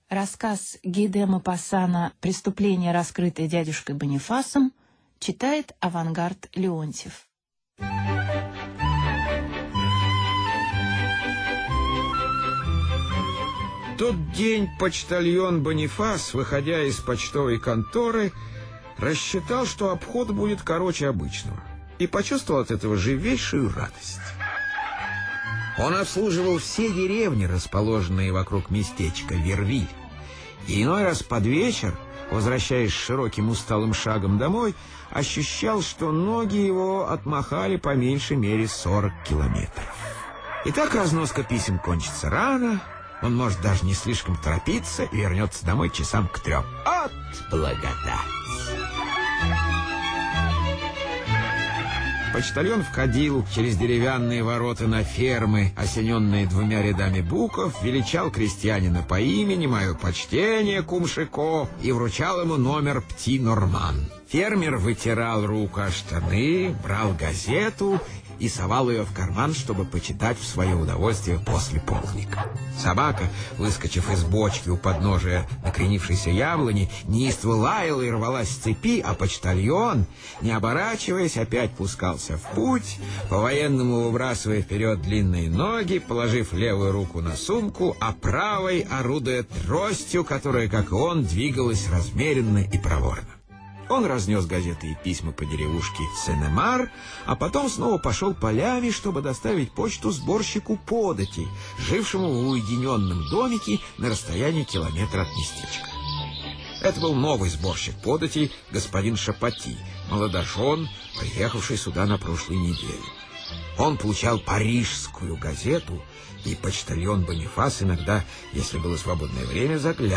Рассказ Ги де Мопассана «Преступление, раскрытое дядюшкой Бонифасом» читает Авангард Леонтьев. Тот день почтальон Бонифас, выходя из почтовой конторы, рассчитал, что обход будет короче обычного, и почувствовал от этого живейшую радость. Он обслуживал все деревни, расположенные вокруг местечка Вервиль, и иной раз под вечер, возвращаясь широким усталым шагом домой, ощущал, что ноги его отмахали по меньшей мере 40 километров. Итак, разноска писем кончится рано, он может даже не слишком торопиться и вернется домой часам к 3. От благодать! Почтальон входил через деревянные ворота на фермы, осененные 2 рядами букв, величал крестьянина по имени, мое почтение, кумшико, и вручал ему номер Пти-Норман. Фермер вытирал руку о штаны, брал газету и совал ее в карман, чтобы почитать в свое удовольствие после полдника. Собака, выскочив из бочки у подножия накренившейся яблони, неистово лаяла и рвалась с цепи, а почтальон, не оборачиваясь, опять пускался в путь, по-военному выбрасывая вперед длинные ноги, положив левую руку на сумку, а правой орудуя тростью, которая, как и он, двигалась размеренно и проворно. Он разнес газеты и письма по деревушке Сен-Эмар, а потом снова пошел полями, чтобы доставить почту сборщику податей, жившему в уединенном домике на расстоянии километра от местечка. Это был новый сборщик податей, господин Шапати, молодожен, приехавший сюда на прошлой неделе. Он получал парижскую газету, и почтальон Бонифас иногда, если было свободное время, заглядывал